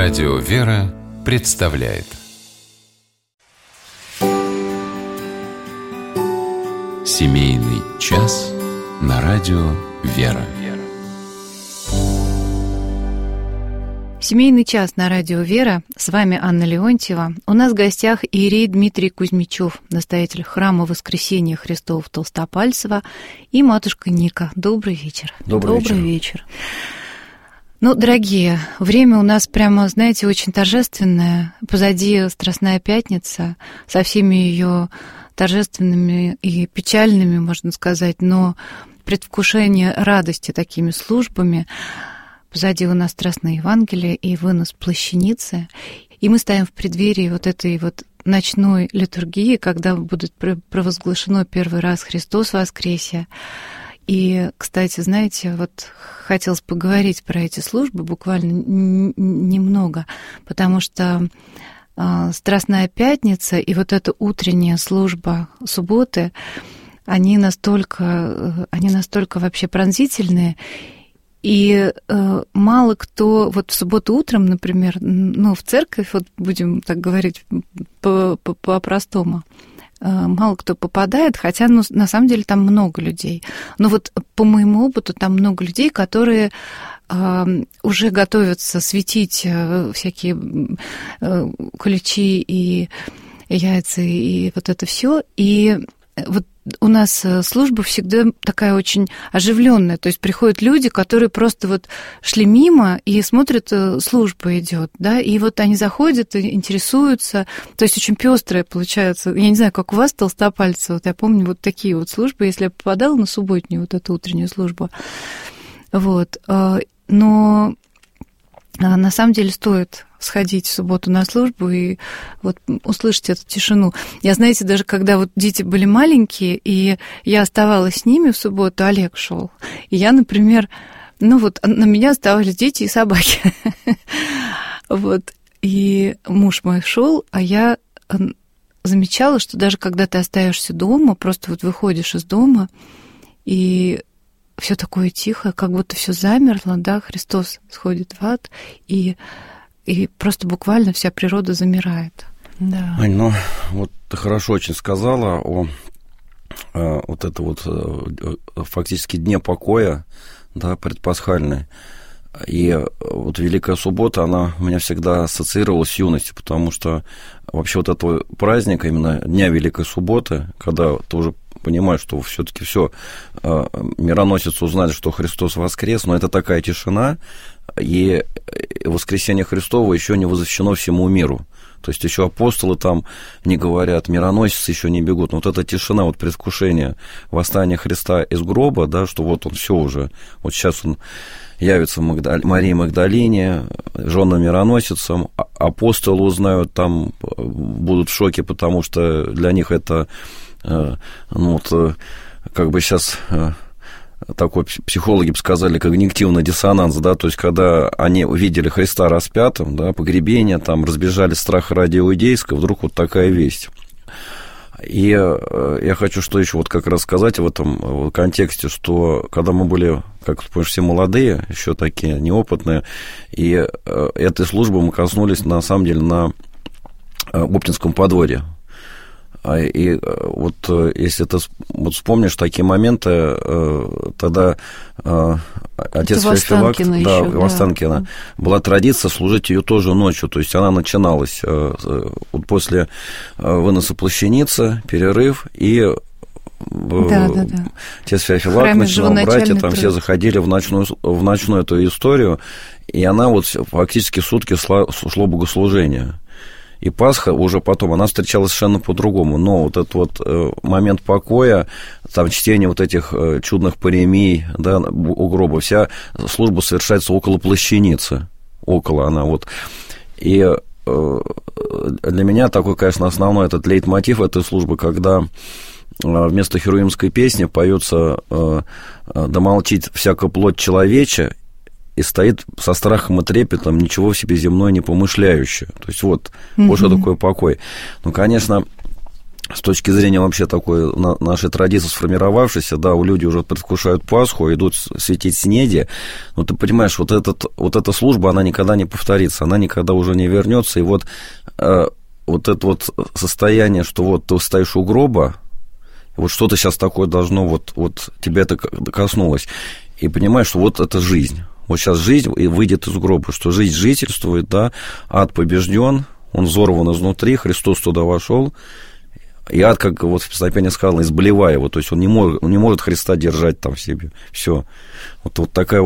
Радио «Вера» представляет Семейный час на радио «Вера». Семейный час на радио «Вера». С вами Анна Леонтьева. У нас в гостях иерей Дмитрий Кузьмичев, настоятель храма Воскресения Христова в Толстопальцево, и матушка Ника. Добрый вечер. Добрый вечер. Ну, дорогие, время у нас прямо, знаете, очень торжественное. Позади Страстная Пятница со всеми ее торжественными и печальными, можно сказать, но предвкушение радости такими службами. Позади у нас Страстное Евангелие и вынос плащаницы. И мы стоим в преддверии вот этой вот ночной литургии, когда будет провозглашено первый раз Христос воскресе. И, кстати, знаете, вот хотелось поговорить про эти службы буквально немного, потому что Страстная Пятница и вот эта утренняя служба субботы, они настолько вообще пронзительные. И мало кто вот в субботу утром, например, в церковь, вот будем так говорить по-простому, мало кто попадает, хотя, на самом деле там много людей. Но вот по моему опыту там много людей, которые уже готовятся светить всякие куличи и яйца, и вот это все. И вот у нас служба всегда такая очень оживленная, то есть приходят люди, которые просто вот шли мимо и смотрят, служба идет, да, и вот они заходят, интересуются, то есть очень пестрая получается. Я не знаю, как у вас, Толстопальцево, вот я помню вот такие вот службы, если я попадала на субботнюю вот эту утреннюю службу, вот, но на самом деле стоит сходить в субботу на службу и вот услышать эту тишину. Я, знаете, даже когда вот дети были маленькие, и я оставалась с ними в субботу, Олег шел, и я, например, на меня оставались дети и собаки. Вот. И муж мой шел, а я замечала, что даже когда ты остаешься дома, просто вот выходишь из дома, и все такое тихое, как будто все замерло, да, Христос сходит в ад, и просто буквально вся природа замирает. Да. Ань, вот ты хорошо очень сказала о вот это вот фактически дне покоя, да, предпасхальной. И вот Великая Суббота, она у меня всегда ассоциировалась с юностью, потому что вообще вот этого праздника, именно Дня Великой Субботы, когда ты уже понимаешь, что все-таки все, мироносицы узнали, что Христос воскрес, но это такая тишина, и воскресение Христово еще не возвещено всему миру. То есть еще апостолы там не говорят, мироносицы еще не бегут. Но вот эта тишина, вот предвкушение восстания Христа из гроба, да, что вот он все уже, вот сейчас он явится Марии Магдалине, женам мироносицам, апостолы узнают, там будут в шоке, потому что для них это, как бы сейчас такой психологи бы сказали, когнитивный диссонанс, да, то есть когда они увидели Христа распятым, да, погребение, там разбежались страха ради иудейского, вдруг вот такая весть. И я хочу что еще вот как раз сказать в этом контексте, что когда мы были, как ты помнишь, все молодые, еще такие неопытные, и этой службы мы коснулись, на самом деле, на Губкинском подворье. И вот если ты вот вспомнишь такие моменты, тогда отец Феофилакт, в Останкино, была традиция служить ее тоже ночью, то есть она начиналась вот после выноса плащаницы, перерыв, и отец Феофилакт начинал, братья, там все заходили в ночную эту историю, и она вот фактически сутки шло богослужение. И Пасха уже потом, она встречалась совершенно по-другому. Но вот этот вот момент покоя, там чтение вот этих чудных паремий, да, у гроба, вся служба совершается около плащаницы. Около она вот. И для меня такой, конечно, основной этот лейтмотив этой службы, когда вместо херувимской песни поется «Да молчит всякая плоть человеча», и стоит со страхом и трепетом, ничего в себе земное не помышляющее. То есть вот что такое покой. Ну, конечно, с точки зрения вообще такой нашей традиции сформировавшейся, да, у людей уже предвкушают Пасху, идут светить снеди, но ты понимаешь, вот эта служба, она никогда не повторится, она никогда уже не вернется, и вот это вот состояние, что вот ты стоишь у гроба, вот что-то сейчас такое должно, вот тебя это коснулось, и понимаешь, что вот это жизнь, вот сейчас жизнь выйдет из гроба, что жизнь жительствует, да, ад побежден, он взорван изнутри, Христос туда вошел. И ад, как вот в песнопении сказано, изблевая его, то есть он не может Христа держать там в себе. Все. Вот такая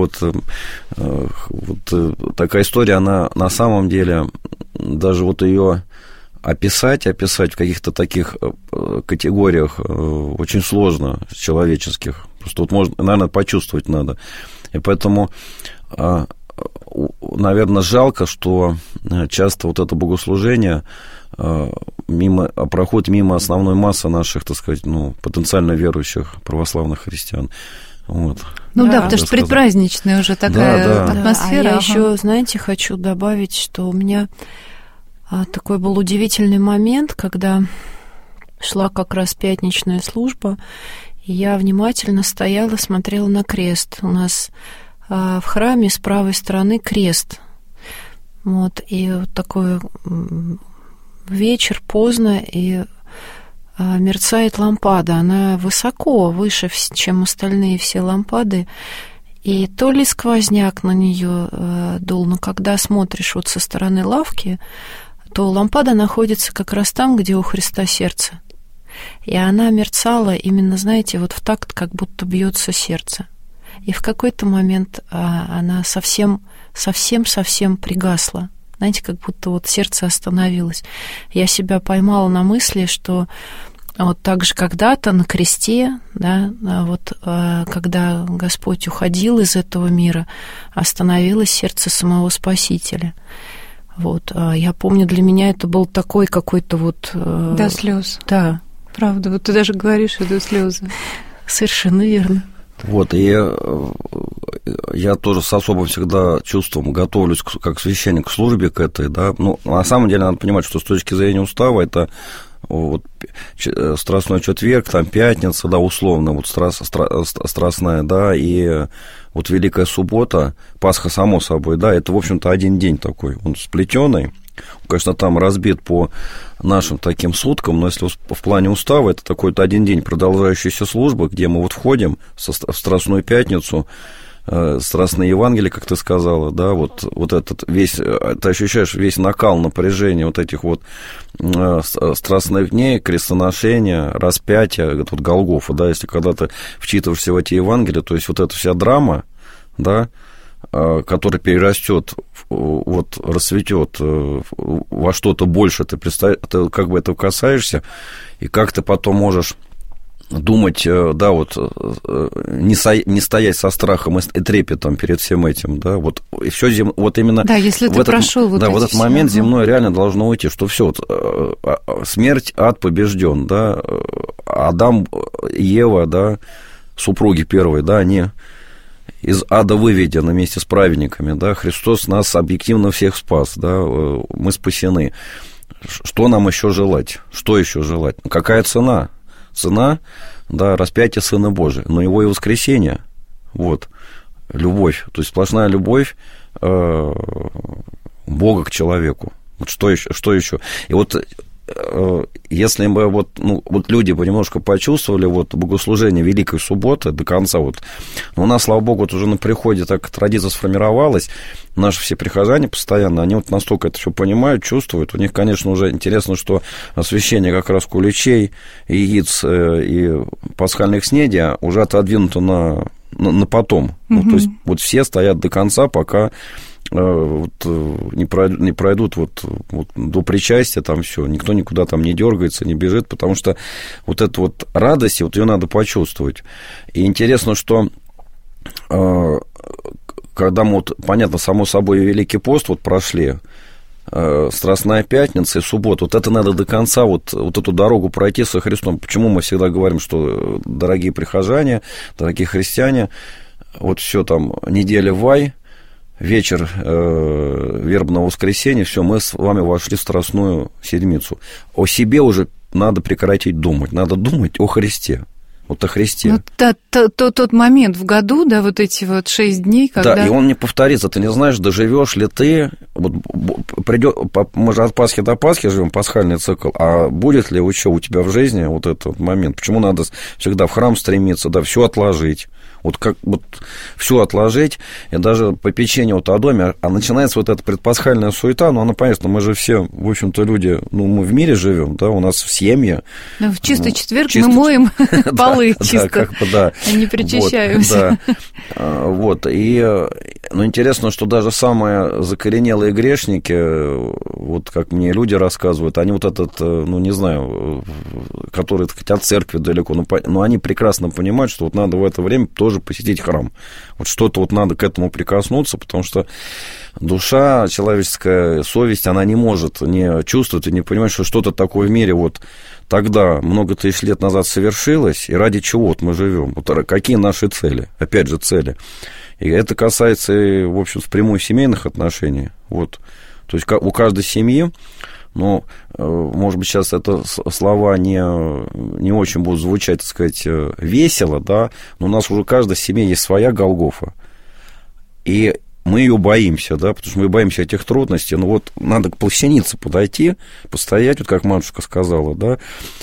такая история, она на самом деле, даже вот ее описать в каких-то таких категориях очень сложно, человеческих. Просто вот можно, наверное, почувствовать надо. И поэтому, наверное, жалко, что часто вот это богослужение проходит мимо основной массы наших, так сказать, потенциально верующих православных христиан. Вот. Потому что предпраздничная уже такая атмосфера. А я еще, знаете, хочу добавить, что у меня такой был удивительный момент, когда шла как раз пятничная служба, и я внимательно стояла, смотрела на крест. У нас в храме с правой стороны крест. Вот, и вот такой вечер, поздно, и мерцает лампада. Она высоко, выше, чем остальные все лампады. И то ли сквозняк на нее дул, но когда смотришь вот со стороны лавки, то лампада находится как раз там, где у Христа сердце. И она мерцала именно, знаете, вот в такт, как будто бьется сердце. И в какой-то момент она совсем пригасла. Знаете, как будто вот сердце остановилось. Я себя поймала на мысли, что вот так же когда-то на кресте, да, вот когда Господь уходил из этого мира, остановилось сердце самого Спасителя. Вот, я помню, для меня это был такой какой-то вот... До слез. Да. Правда, вот ты даже говоришь, что до слезы. Совершенно верно. Вот, и я тоже с особым всегда чувством готовлюсь как священник к службе к этой, да, на самом деле надо понимать, что с точки зрения устава это вот Страстной четверг, там пятница, да, условно, вот страстная, да, и вот Великая суббота, Пасха, само собой, да, это, в общем-то, один день такой, он сплетенный. Конечно, там разбит по нашим таким суткам, но если в плане устава, это такой-то один день продолжающейся службы, где мы вот входим в Страстную пятницу, Страстное Евангелие, как ты сказала, да, вот этот весь, ты ощущаешь весь накал напряжения вот этих вот страстных дней, крестоношения, распятия, вот Голгофа, да, если когда ты вчитываешься в эти Евангелия, то есть вот эта вся драма, да, который перерастет, вот расцветет во что-то больше, ты как бы этого касаешься, и как ты потом можешь думать, да, вот не стоять со страхом и трепетом перед всем этим, да, вот и все вот именно. Да, если ты прошел вот да, вот этот момент земной реально должно уйти, что все, вот, смерть, ад побежден, да, Адам, Ева, да, супруги первые, да, они из ада выведены вместе с праведниками, да, Христос нас объективно всех спас, да, мы спасены. Что нам еще желать? Что еще желать? Какая цена? Цена, да, распятие Сына Божия, но его и воскресение, вот, любовь, то есть сплошная любовь Бога к человеку. Вот что еще? И вот если бы вот люди бы немножко почувствовали вот богослужение Великой Субботы до конца, вот, у нас, слава Богу, вот уже на приходе так традиция сформировалась, наши все прихожане постоянно, они вот настолько это все понимают, чувствуют, у них, конечно, уже интересно, что освящение как раз куличей, яиц и пасхальных снедей уже отодвинуто на потом, то есть вот все стоят до конца, пока вот, не пройдут вот до причастия, там все, никто никуда там не дергается, не бежит, потому что вот эту вот радость, вот ее надо почувствовать. И интересно, что когда мы, вот, понятно, само собой, Великий пост вот прошли, Страстная пятница и суббота, вот это надо до конца вот эту дорогу пройти со Христом. Почему мы всегда говорим, что, дорогие прихожане, дорогие христиане, вот все там, неделя вай, вечер вербного воскресенья, все, мы с вами вошли в Страстную седмицу. О себе уже надо прекратить думать. Надо думать о Христе. Вот о Христе. Тот момент в году, да, вот эти вот 6 дней, когда... Да, и он не повторится. Ты не знаешь, доживешь ли ты... Вот мы же от Пасхи до Пасхи живем, пасхальный цикл, а будет ли еще у тебя в жизни вот этот момент? Почему надо всегда в храм стремиться, да, все отложить? Вот как вот все отложить, и даже попечение вот о доме, а начинается вот эта предпасхальная суета, ну, она, понятно, мы же все, в общем-то, люди, ну, мы в мире живем, да, у нас семьи. Ну, в чистый четверг мы моем полы чисто, а не причащаемся. Вот, и, ну, интересно, что даже самые закоренелые грешники, вот как мне люди рассказывают, они вот этот, ну, не знаю, которые, так сказать, от церкви далеко, но они прекрасно понимают, что вот надо в это время тоже посетить храм. Вот что-то вот надо к этому прикоснуться, потому что душа, человеческая совесть, она не может не чувствовать и не понимать, что что-то такое в мире вот тогда, много тысяч лет назад совершилось, и ради чего вот мы живем, вот какие наши цели, опять же, цели. И это касается, в общем, впрямую семейных отношений. Вот. То есть у каждой семьи, ну, может быть, сейчас это слова не очень будут звучать, так сказать, весело, да, но у нас уже у каждой семьи есть своя Голгофа. И мы ее боимся, да, потому что мы боимся этих трудностей. Ну, вот надо к плащанице подойти, постоять, вот как матушка сказала, да,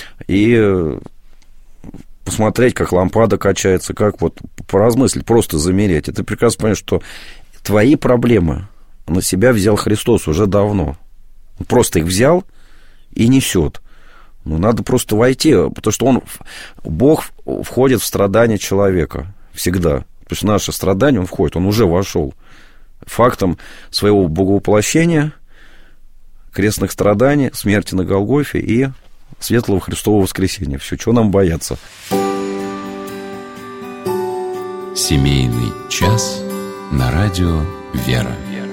и посмотреть, как лампада качается, как вот поразмыслить, просто замереть. И ты прекрасно понимаешь, что твои проблемы на себя взял Христос уже давно. Он просто их взял и несет. Ну, надо просто войти, потому что Бог входит в страдания человека всегда. То есть в наше страдание он входит, он уже вошел. Фактом своего боговоплощения, крестных страданий, смерти на Голгофе и светлого Христового воскресения. Все, чего нам бояться. Семейный час на радио «Вера».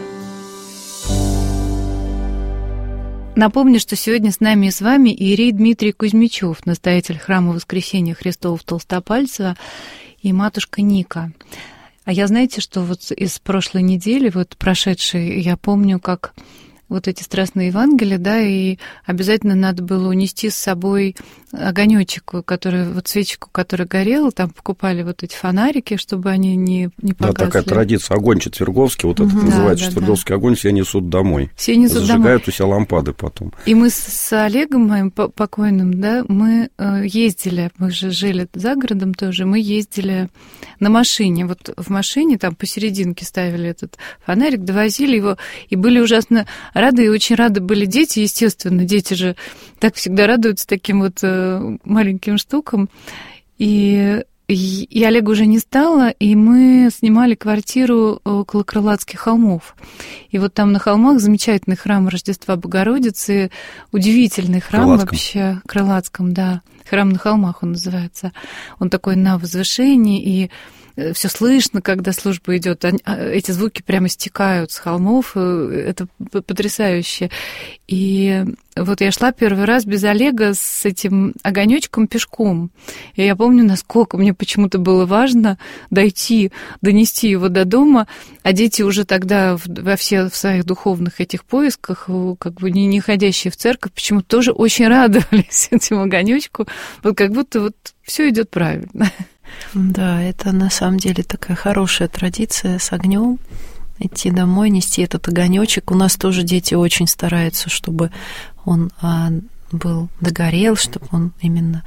Напомню, что сегодня с нами и с вами иерей Дмитрий Кузьмичев, настоятель храма Воскресения Христова в Толстопальцево, и матушка Ника. А я, знаете, что вот из прошлой недели, вот прошедшей, я помню, как вот эти страстные Евангелия, да, и обязательно надо было унести с собой огонёчек, который, вот свечку, которая горела, там покупали вот эти фонарики, чтобы они не погасли. Да, такая традиция, огонь четверговский, вот это называется, четверговский огонь, все несут домой. Все несут домой. Зажигают у себя лампады потом. И мы с Олегом моим покойным, да, мы ездили, мы же жили за городом тоже, мы ездили на машине, вот в машине там посерединке ставили этот фонарик, довозили его, и были ужасно рады, и очень рады были дети, естественно, дети же так всегда радуются таким вот маленьким штукам. И Олега уже не стало, и мы снимали квартиру около Крылатских холмов. И вот там на холмах замечательный храм Рождества Богородицы, удивительный храм вообще, Крылатском, да, храм на холмах он называется. Он такой на возвышении, и все слышно, когда служба идет. Эти звуки прямо стекают с холмов. Это потрясающе. И вот я шла первый раз без Олега с этим огонечком пешком. И я помню, насколько мне почему-то было важно донести его до дома. А дети уже тогда в своих духовных этих поисках, как бы не ходящие в церковь, почему-то тоже очень радовались этому огонечку. Вот как будто вот все идет правильно. Да, это на самом деле такая хорошая традиция с огнем. Идти домой, нести этот огонечек. У нас тоже дети очень стараются, чтобы он догорел, чтобы он именно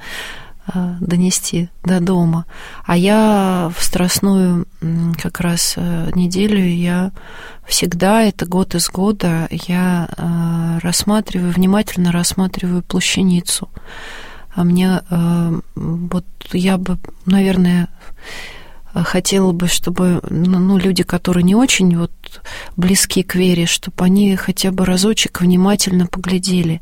донести до дома. А я в страстную как раз неделю, я всегда, это год из года, я внимательно рассматриваю плащаницу. А мне, вот я бы, наверное, хотела бы, чтобы люди, которые не очень вот близки к вере, чтобы они хотя бы разочек внимательно поглядели.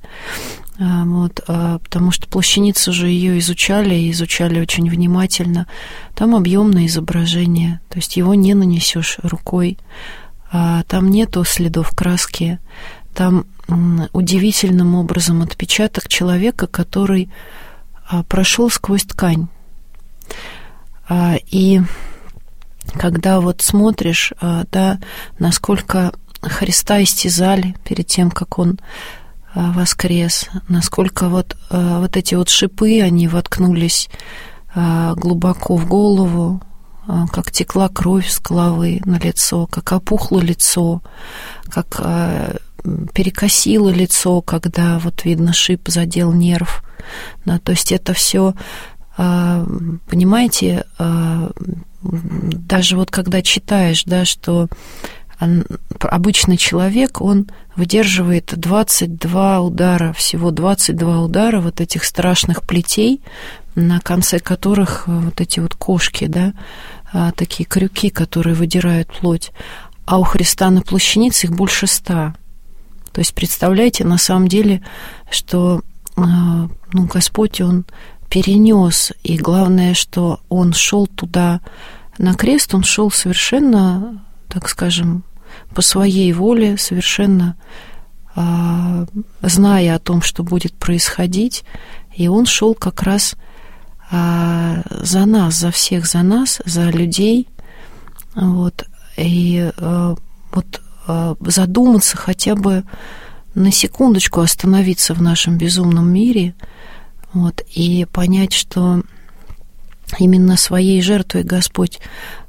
Вот, потому что плащаницу же ее изучали очень внимательно. Там объемное изображение, то есть его не нанесешь рукой. Там нету следов краски. Там удивительным образом отпечаток человека, который прошел сквозь ткань. И когда вот смотришь, да, насколько Христа истязали перед тем, как он воскрес, насколько вот эти вот шипы, они воткнулись глубоко в голову, как текла кровь с головы на лицо, как опухло лицо, как перекосило лицо, когда вот видно шип задел нерв. Да, то есть это все, понимаете, даже вот когда читаешь, да, что обычный человек, он выдерживает 22 удара, всего 22 удара вот этих страшных плетей, на конце которых вот эти вот кошки, да, такие крюки, которые выдирают плоть. А у Христа на плащанице их больше 100. То есть представляете, на самом деле, что Господь, Он перенес, и главное, что Он шел туда на крест, Он шел совершенно, так скажем, по своей воле, совершенно зная о том, что будет происходить, и Он шел как раз за нас, за всех, за нас, за людей, вот, и вот задуматься хотя бы на секундочку, остановиться в нашем безумном мире, вот, и понять, что именно своей жертвой Господь,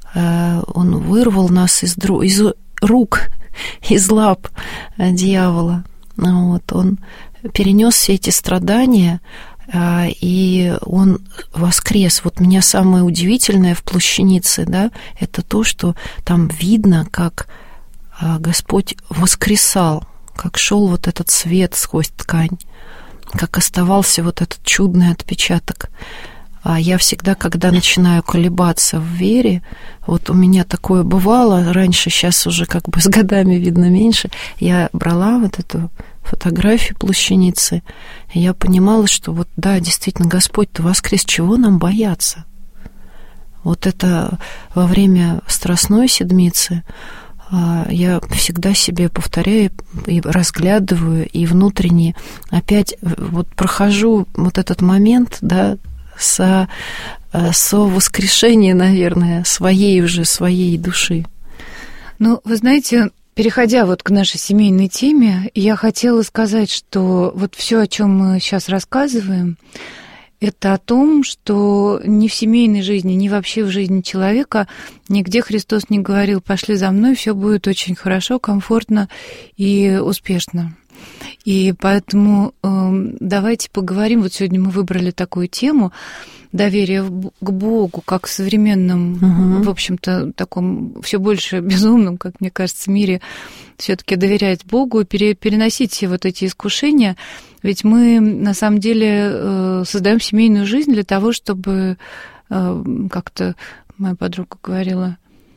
Он вырвал нас из рук, из лап дьявола, вот, Он перенес все эти страдания, и Он воскрес. Вот меня самое удивительное в плащанице, да, это то, что там видно, как Господь воскресал, как шел вот этот свет сквозь ткань, как оставался вот этот чудный отпечаток. А я всегда, когда начинаю колебаться в вере, вот у меня такое бывало раньше, сейчас уже как бы с годами видно меньше, я брала вот эту фотографию плащаницы, и я понимала, что вот да, действительно, Господь-то воскрес, чего нам бояться? Вот это во время Страстной Седмицы я всегда себе повторяю и разглядываю, и внутренне опять вот прохожу вот этот момент, да, со воскрешения, наверное, своей души. Ну, вы знаете, переходя вот к нашей семейной теме, я хотела сказать, что вот все, о чем мы сейчас рассказываем, это о том, что ни в семейной жизни, ни вообще в жизни человека нигде Христос не говорил: пошли за мной, все будет очень хорошо, комфортно и успешно. И поэтому давайте поговорим. Вот сегодня мы выбрали такую тему доверие к Богу, как в современном, в общем-то, таком все больше безумном, как мне кажется, мире, все-таки доверять Богу, переносить все вот эти искушения. Ведь мы на самом деле создаем семейную жизнь для того, чтобы, как-то моя подруга говорила,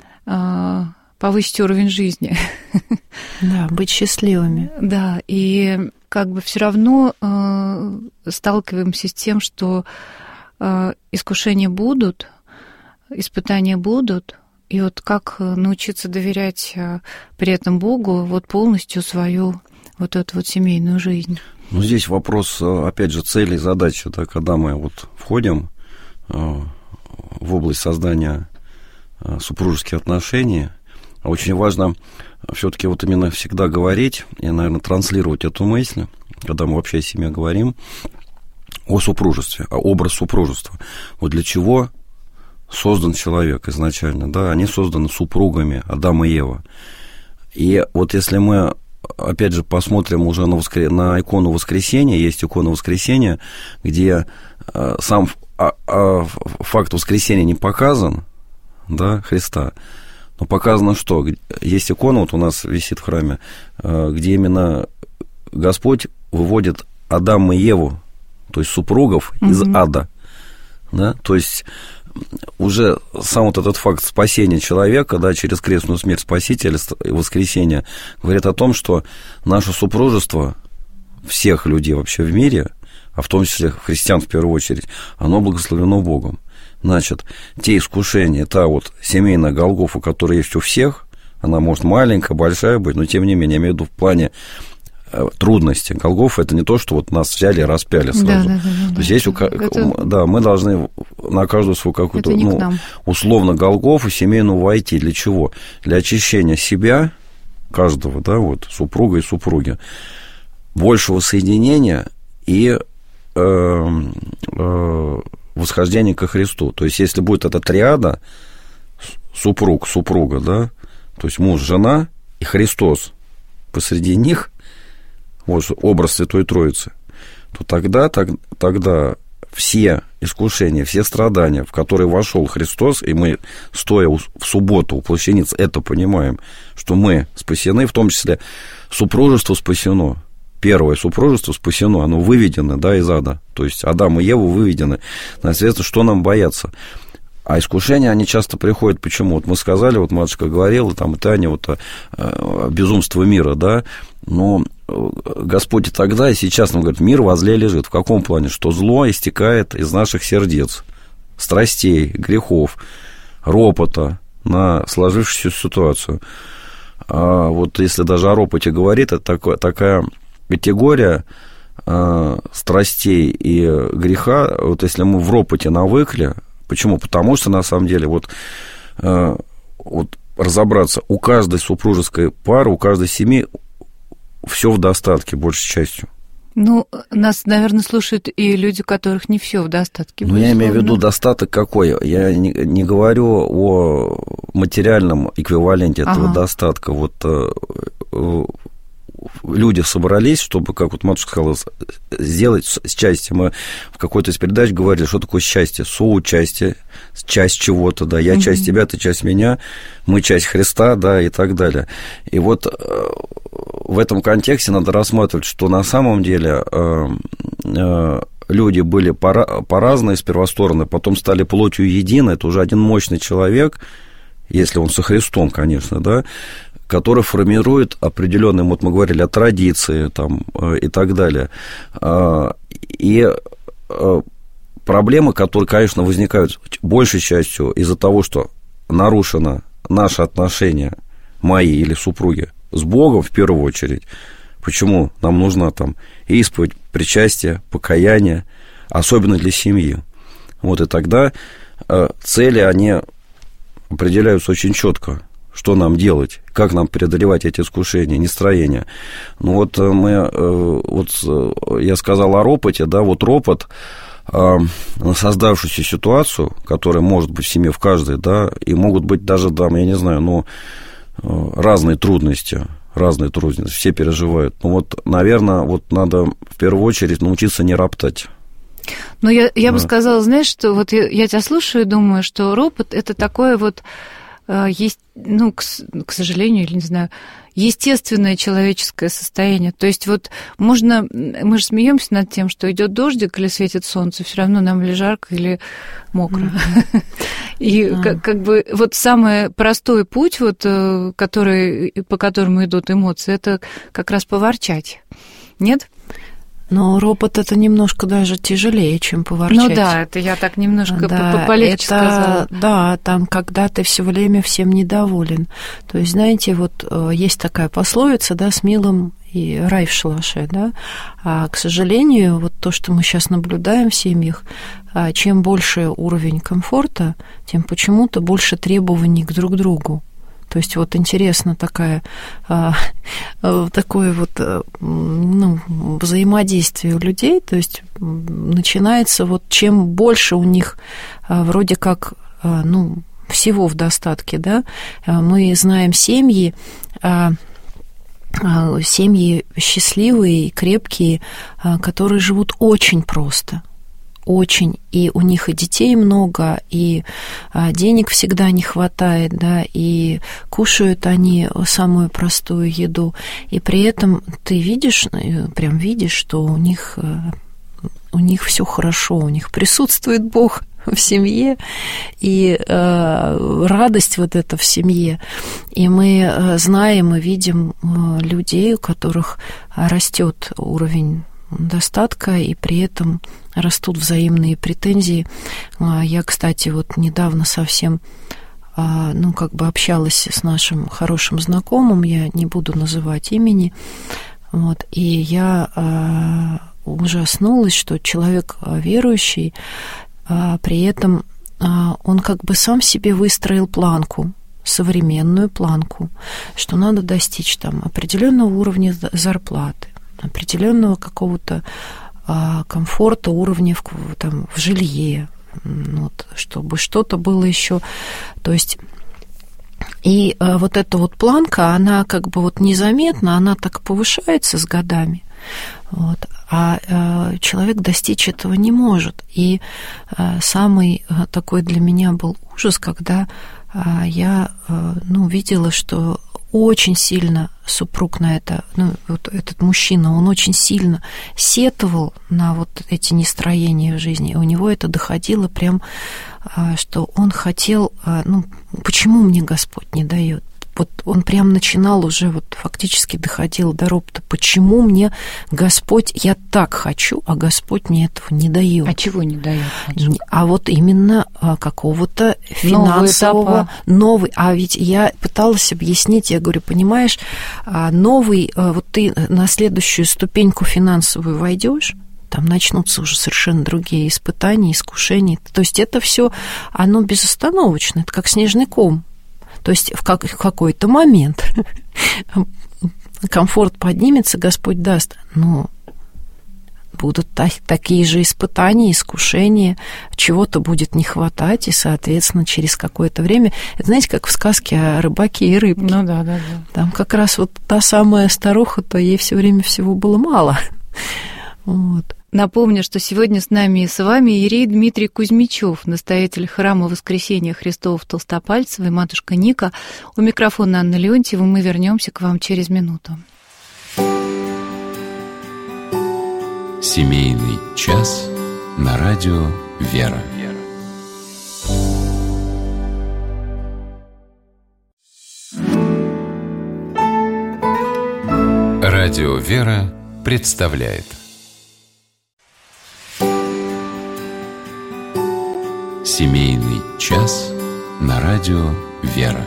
повысить уровень жизни. Да, быть счастливыми. Да, и как бы все равно сталкиваемся с тем, что искушения будут, испытания будут, и вот как научиться доверять при этом Богу вот полностью свою вот эту вот семейную жизнь. Ну, здесь вопрос, опять же, цели и задачи, да, когда мы вот входим в область создания супружеских отношений, очень важно все-таки вот именно всегда говорить и, наверное, транслировать эту мысль, когда мы вообще о семье говорим, о супружестве, о образ супружества. Вот для чего создан человек изначально, да, они созданы супругами Адам и Ева. И вот если мы, опять же, посмотрим уже на икону воскресения, есть икона воскресения, где сам факт воскресения не показан, да, Христа, но показано, что есть икона, вот у нас висит в храме, где именно Господь выводит Адама и Еву, то есть супругов, из ада. Да? То есть уже сам вот этот факт спасения человека, да, через крестную смерть Спасителя и воскресения говорит о том, что наше супружество всех людей вообще в мире, а в том числе христиан в первую очередь, оно благословено Богом. Значит, те искушения, та вот семейная Голгофа, которая есть у всех, она может маленькая, большая быть, но тем не менее, я имею в виду в плане трудности. Голгофа — это не то, что вот нас взяли и распяли сразу. То есть есть да, мы должны на каждую свою какую-то, условно, Голгофу семейную войти. Для чего? Для очищения себя, каждого, да, вот, супруга и супруги, большего соединения и восхождения ко Христу. То есть, если будет эта триада, супруг, супруга, да, то есть муж, жена и Христос посреди них, вот образ Святой Троицы, то тогда все искушения, все страдания, в которые вошел Христос, и мы, стоя в субботу у плащаницы, это понимаем, что мы спасены, в том числе супружество спасено. Первое супружество спасено, оно выведено, да, из ада. То есть Адам и Ева выведены. Соответственно, что нам бояться? А искушения, они часто приходят, почему? Вот мы сказали, вот матушка говорила, там, и Таня, вот безумство мира, да, но Господь и тогда, и сейчас нам говорит, мир возле лежит. В каком плане? Что зло истекает из наших сердец, страстей, грехов, ропота на сложившуюся ситуацию. А вот если даже о ропоте говорит, это такая категория страстей и греха, вот если мы в ропоте навыкли, почему? Потому что, на самом деле, вот разобраться, у каждой супружеской пары, у каждой семьи все в достатке, большей частью. Ну, нас, наверное, слушают и люди, у которых не все в достатке. Ну, я имею в виду достаток какой. Я не говорю о материальном эквиваленте этого достатка. Вот люди собрались, чтобы, как вот матушка сказала, сделать счастье. Мы в какой-то из передач говорили, что такое счастье. Соучастие, часть чего-то, да. Я часть тебя, ты часть меня, мы часть Христа, да, и так далее. И вот в этом контексте надо рассматривать, что на самом деле люди были по-разные с первой стороны, потом стали плотью единой. Это уже один мощный человек, если он со Христом, конечно, да, который формирует определенные, вот мы говорили о традиции там, и так далее. И проблемы, которые, конечно, возникают большей частью из-за того, что нарушено наше отношение, мои или супруги, с Богом в первую очередь. Почему нам нужна там исповедь, причастие, покаяние, особенно для семьи. Вот и тогда цели, они определяются очень четко. Что нам делать, как нам преодолевать эти искушения, нестроения. Ну вот я сказал о ропоте, да, вот ропот на создавшуюся ситуацию, которая может быть в семье в каждой, да, и могут быть даже, там, я не знаю, разные трудности, все переживают. Ну вот, наверное, вот надо в первую очередь научиться не роптать. Ну, я бы сказала, знаешь, что вот я тебя слушаю и думаю, что ропот – это такое вот есть, ну, к сожалению, или не знаю, естественное человеческое состояние. То есть вот мы же смеемся над тем, что идет дождик или светит солнце, все равно нам или жарко, или мокро. И как бы вот самый простой путь, вот, по которому идут эмоции, это как раз поворчать. Нет? Но ропот это немножко даже тяжелее, чем поворчать. Ну да, это я так немножко полегче сказала. Да, там, когда ты все время всем недоволен. То есть, знаете, вот есть такая пословица, да, с милым и рай в шалаше, да. А, к сожалению, вот то, что мы сейчас наблюдаем в семьях, чем больше уровень комфорта, тем почему-то больше требований к друг другу. То есть вот интересно такое вот, взаимодействие у людей, то есть начинается вот чем больше у них вроде как, всего в достатке, да, мы знаем семьи счастливые, крепкие, которые живут очень просто. Очень, и у них и детей много, и денег всегда не хватает, да, и кушают они самую простую еду, и при этом ты видишь, что у них все хорошо, у них присутствует Бог в семье, и радость вот эта в семье. И мы знаем и видим людей, у которых растет уровень достатка, и при этом растут взаимные претензии. Я, кстати, вот недавно совсем, общалась с нашим хорошим знакомым, я не буду называть имени, вот, и я ужаснулась, что человек верующий, при этом он как бы сам себе выстроил планку, современную планку, что надо достичь там определенного уровня зарплаты, определенного какого-то комфорта, уровня в жилье, вот, чтобы что-то было еще. То есть, и вот эта вот планка, она как бы вот незаметно, она так повышается с годами, вот, а человек достичь этого не может. И самый такой для меня был ужас, когда я видела, что очень сильно супруг на это, вот этот мужчина, он очень сильно сетовал на вот эти нестроения в жизни. И у него это доходило прям, что он хотел, почему мне Господь не дает? Вот он прям начинал уже, вот фактически доходил до ропота. Почему мне Господь, я так хочу, а Господь мне этого не дает? А чего не дает? А вот именно какого-то финансового, новый. А ведь я пыталась объяснить, я говорю, понимаешь, новый, вот ты на следующую ступеньку финансовую войдешь, там начнутся уже совершенно другие испытания, искушения. То есть это все, оно безостановочно, это как снежный ком. То есть в какой-то момент комфорт поднимется, Господь даст, но будут такие же испытания, искушения, чего-то будет не хватать, и, соответственно, через какое-то время... Это, знаете, как в сказке о рыбаке и рыбке. Ну да. Там как раз вот та самая старуха-то, ей все время всего было мало. Вот. Напомню, что сегодня с нами и с вами иерей Дмитрий Кузьмичев, настоятель храма Воскресения Христова в Толстопальцево, и матушка Ника. У микрофона Анна Леонтьева. Мы вернемся к вам через минуту. Семейный час на радио «Вера». Радио «Вера» представляет Семейный час на радио «Вера».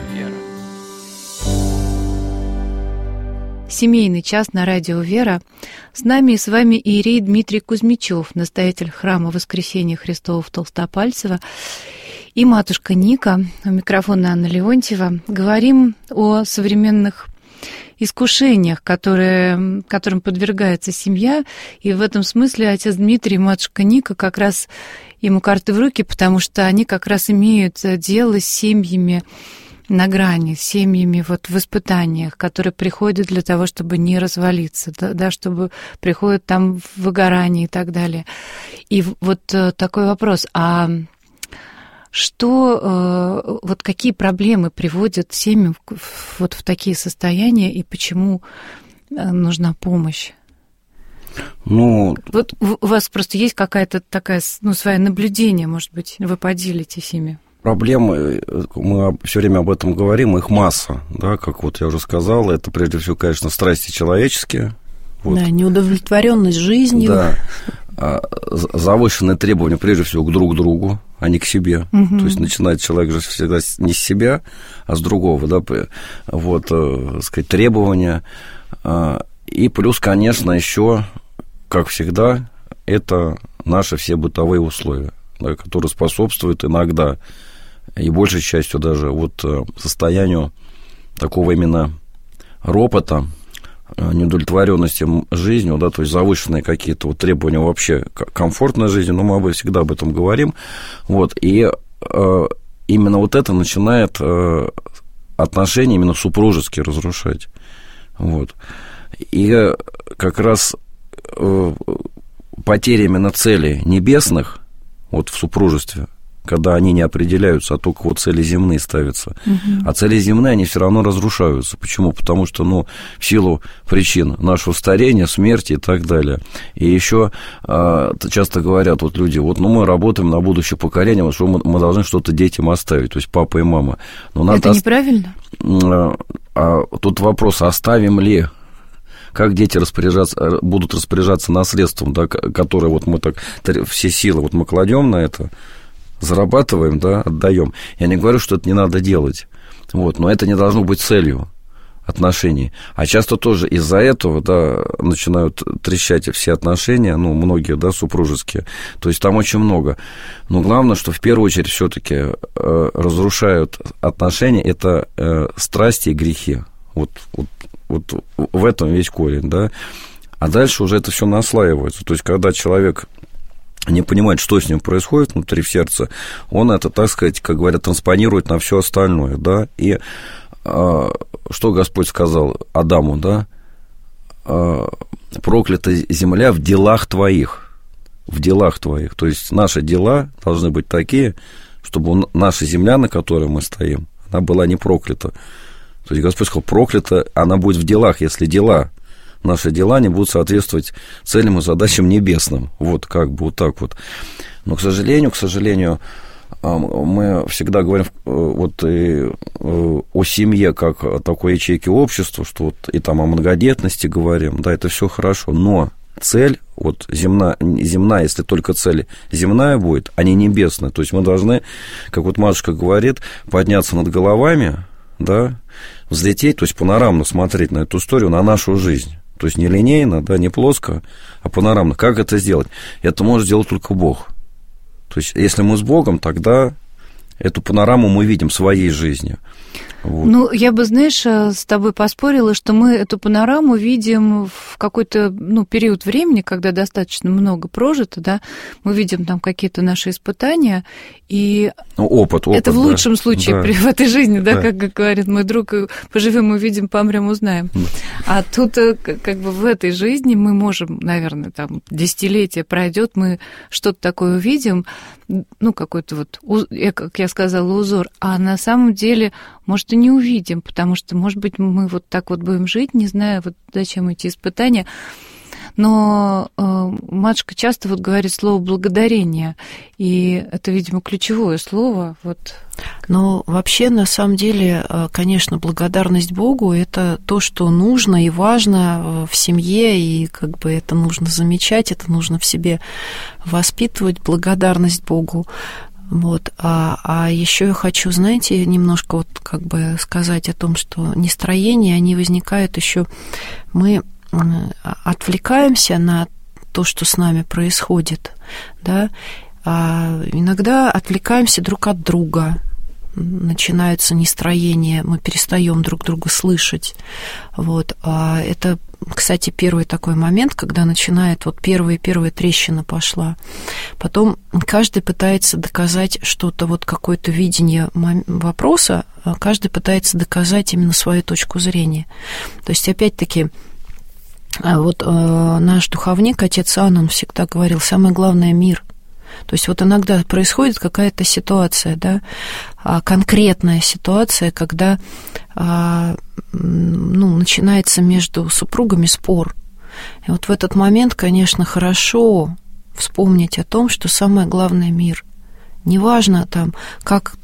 Семейный час на радио «Вера». С нами и с вами иерей Дмитрий Кузьмичев, настоятель храма Воскресения Христова в Толстопальцево, и матушка Ника. У микрофона Анна Леонтьева. Говорим о современных искушениях, которым подвергается семья. И в этом смысле отец Дмитрий и матушка Ника как раз ему карты в руки, потому что они как раз имеют дело с семьями на грани, с семьями вот в испытаниях, которые приходят для того, чтобы не развалиться, да, чтобы приходят там в выгорание и так далее. И вот такой вопрос, а что, вот какие проблемы приводят семьи вот в такие состояния, и почему нужна помощь? Ну, вот у вас просто есть какая-то такая, свое наблюдение, может быть, вы поделитесь ими? Проблемы, мы все время об этом говорим, их масса, да, как вот я уже сказал, это прежде всего, конечно, страсти человеческие. Вот. Да, неудовлетворенность жизнью. Да, завышенные требования, прежде всего, друг к другу, а не к себе. Угу. То есть начинает человек же всегда не с себя, а с другого, да, вот, сказать, требования. И плюс, конечно, еще, как всегда, это наши все бытовые условия, да, которые способствуют иногда и большей частью даже вот состоянию такого именно ропота, неудовлетворенности жизнью, да, то есть завышенные какие-то вот требования вообще комфортной жизни, но мы всегда об этом говорим, вот, и именно вот это начинает отношения именно супружеские разрушать, вот, и как раз потеря именно целей небесных вот в супружестве, когда они не определяются, а только вот цели земные ставятся. Угу. А цели земные, они все равно разрушаются. Почему? Потому что, в силу причин нашего старения, смерти и так далее. И еще часто говорят вот люди, мы работаем на будущее поколение, вот что мы должны что-то детям оставить, то есть папа и мама. Но это неправильно? Тут вопрос, оставим ли? Как дети будут распоряжаться наследством, да, которое вот мы так, все силы вот мы кладем на это, зарабатываем, да, отдаем. Я не говорю, что это не надо делать, вот, но это не должно быть целью отношений. А часто тоже из-за этого, да, начинают трещать все отношения, многие, да, супружеские. То есть там очень много. Но главное, что в первую очередь все-таки разрушают отношения, это страсти и грехи. Вот в этом весь корень, да. А дальше уже это все наслаивается. То есть, когда человек не понимает, что с ним происходит внутри в сердце, он это, так сказать, как говорят, транспонирует на все остальное, да. И что Господь сказал Адаму, да? Проклята земля в делах твоих. В делах твоих. То есть наши дела должны быть такие, чтобы наша земля, на которой мы стоим, она была не проклята. То есть Господь сказал, проклята она будет в делах, если наши дела не будут соответствовать целям и задачам небесным. Вот как бы вот так вот. Но, к сожалению, мы всегда говорим вот и о семье как о такой ячейке общества, что вот и там о многодетности говорим, да, это все хорошо, но цель вот земная, если только цель земная будет, а не небесная, то есть мы должны, как вот матушка говорит, подняться над головами, да, взлететь, то есть панорамно смотреть на эту историю, на нашу жизнь. То есть не линейно, да, не плоско, а панорамно. Как это сделать? Это может сделать только Бог. То есть, если мы с Богом, тогда эту панораму мы видим своей жизни. Вот. Ну, я бы, знаешь, с тобой поспорила, что мы эту панораму видим в какой-то, период времени, когда достаточно много прожито, да, мы видим там какие-то наши испытания, и опыт, это в лучшем случае да. В этой жизни, да, как говорит мой друг, поживем, увидим, помрем, узнаем. А тут как бы в этой жизни мы можем, наверное, там десятилетие пройдет, мы что-то такое увидим, какой-то вот, как я сказала, узор, а на самом деле, может, и не увидим, потому что, может быть, мы вот так вот будем жить, не знаю, вот зачем эти испытания. Но матушка часто вот говорит слово «благодарение», и это, видимо, ключевое слово. Вот. Но вообще, на самом деле, конечно, благодарность Богу – это то, что нужно и важно в семье, и как бы это нужно замечать, это нужно в себе воспитывать, благодарность Богу. Вот. А еще я хочу, знаете, немножко вот как бы сказать о том, что настроения, они возникают еще, мы отвлекаемся на то, что с нами происходит, да, а иногда отвлекаемся друг от друга, начинаются настроения, мы перестаем друг друга слышать, вот, а это, кстати, первый такой момент, когда начинает, вот первая трещина пошла, потом каждый пытается доказать что-то, вот какое-то видение вопроса, каждый пытается доказать именно свою точку зрения, то есть, опять-таки, вот наш духовник, отец Иоанн, он всегда говорил, самое главное – мир. То есть вот иногда происходит какая-то ситуация, да, конкретная ситуация, когда начинается между супругами спор. И вот в этот момент, конечно, хорошо вспомнить о том, что самое главное – мир. Неважно, как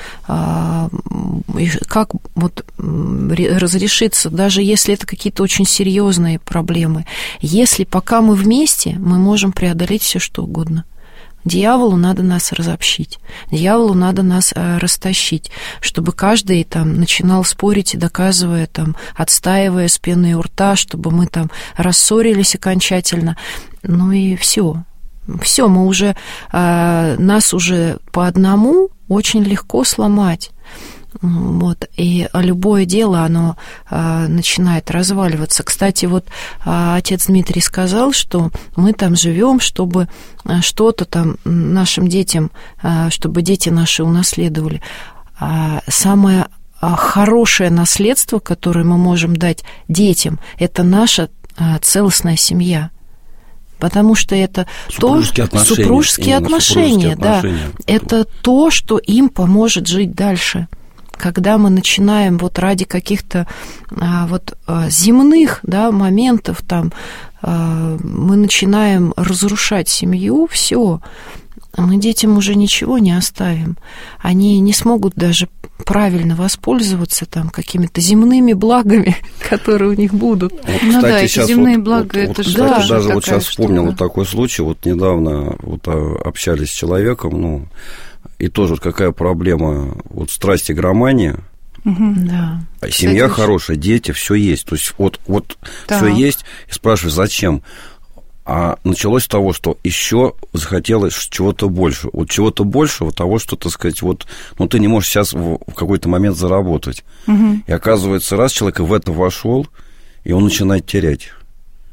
вот разрешиться, даже если это какие-то очень серьезные проблемы. Если пока мы вместе, мы можем преодолеть все что угодно. Дьяволу надо нас разобщить, дьяволу надо нас растащить, чтобы каждый начинал спорить, доказывая, отстаивая с пеной у рта, чтобы мы рассорились окончательно. Ну и все. Все, мы уже, нас уже по одному очень легко сломать. Вот, и любое дело, оно начинает разваливаться. Кстати, вот отец Дмитрий сказал, что мы там живем, чтобы что-то нашим детям, чтобы дети наши унаследовали. Самое хорошее наследство, которое мы можем дать детям, это наша целостная семья. Потому что это супружеские отношения, да. Это то, что им поможет жить дальше. Когда мы начинаем вот ради каких-то земных, да, моментов мы начинаем разрушать семью, все, мы детям уже ничего не оставим. Они не смогут даже правильно воспользоваться какими-то земными благами, которые у них будут. Вот, кстати, эти земные блага, это же даже вот сейчас вспомнил вот такой случай, вот недавно общались с человеком, и тоже какая проблема, вот страсть игромания, да. Семья кстати, хорошая, дети, все есть, то есть вот все есть, и спрашиваешь, зачем? А началось с того, что еще захотелось чего-то больше. Вот чего-то большего, того, что, так сказать, ты не можешь сейчас в какой-то момент заработать. Угу. И оказывается, раз человек в это вошел, и он начинает терять.